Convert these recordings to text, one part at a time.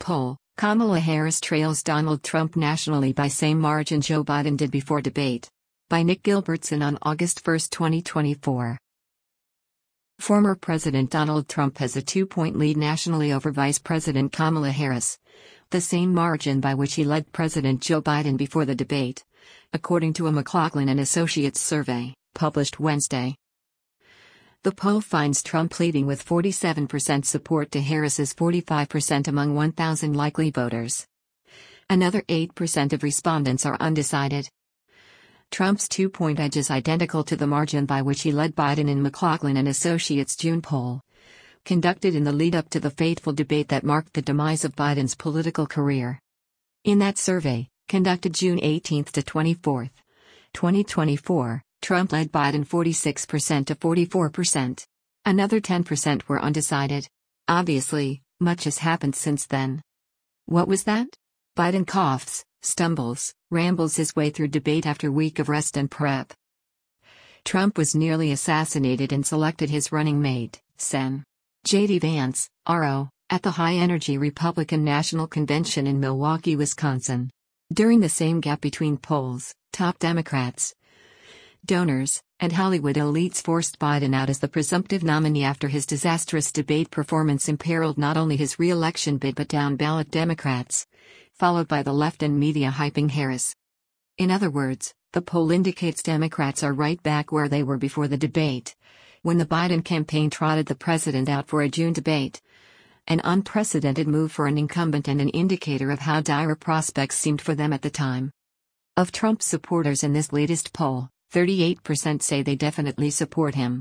poll, Kamala Harris trails Donald Trump nationally by same margin Joe Biden did before debate. By Nick Gilbertson on August 1, 2024. Former President Donald Trump has a 2-point lead nationally over Vice President Kamala Harris, the same margin by which he led President Joe Biden before the debate, according to a McLaughlin and Associates survey, published Wednesday. The poll finds Trump leading with 47% support to Harris's 45% among 1,000 likely voters. Another 8% of respondents are undecided. Trump's 2-point edge is identical to the margin by which he led Biden in McLaughlin and Associates' June poll, conducted in the lead-up to the fateful debate that marked the demise of Biden's political career. In that survey, conducted June 18 to 24, 2024, Trump led Biden 46% to 44%. Another 10% were undecided. Obviously, much has happened since then. What was that? Biden coughs, stumbles, rambles his way through debate after week of rest and prep. Trump was nearly assassinated and selected his running mate, Sen. J.D. Vance, RO, at the high-energy Republican National Convention in Milwaukee, Wisconsin. During the same gap between polls, top Democrats, donors, and Hollywood elites forced Biden out as the presumptive nominee after his disastrous debate performance imperiled not only his re-election bid but down-ballot Democrats, followed by the left and media hyping Harris. In other words, the poll indicates Democrats are right back where they were before the debate, when the Biden campaign trotted the president out for a June debate. An unprecedented move for an incumbent and an indicator of how dire prospects seemed for them at the time. Of Trump's supporters in this latest poll, 38% say they definitely support him.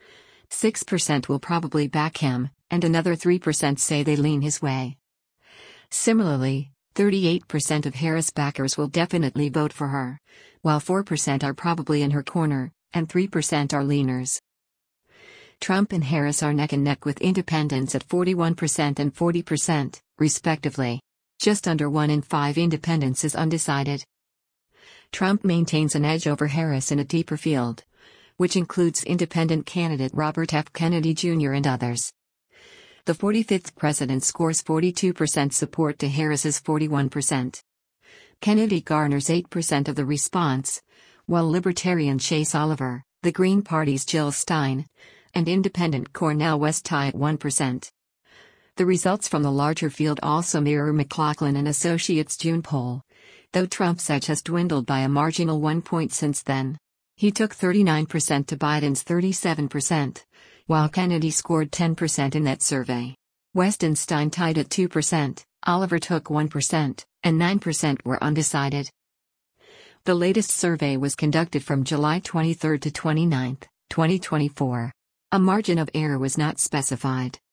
6% will probably back him, and another 3% say they lean his way. Similarly, 38% of Harris backers will definitely vote for her, while 4% are probably in her corner, and 3% are leaners. Trump and Harris are neck and neck with independents at 41% and 40%, respectively. Just under 1 in 5 independents is undecided. Trump maintains an edge over Harris in a deeper field, which includes independent candidate Robert F. Kennedy Jr. and others. The 45th president scores 42% support to Harris's 41%. Kennedy garners 8% of the response, while Libertarian Chase Oliver, the Green Party's Jill Stein, and Independent Cornel West tie at 1%. The results from the larger field also mirror McLaughlin and Associates' June poll, though Trump's edge has dwindled by a marginal 1 point since then. He took 39% to Biden's 37%, while Kennedy scored 10% in that survey. West and Stein tied at 2%, Oliver took 1%, and 9% were undecided. The latest survey was conducted from July 23 to 29, 2024. A margin of error was not specified.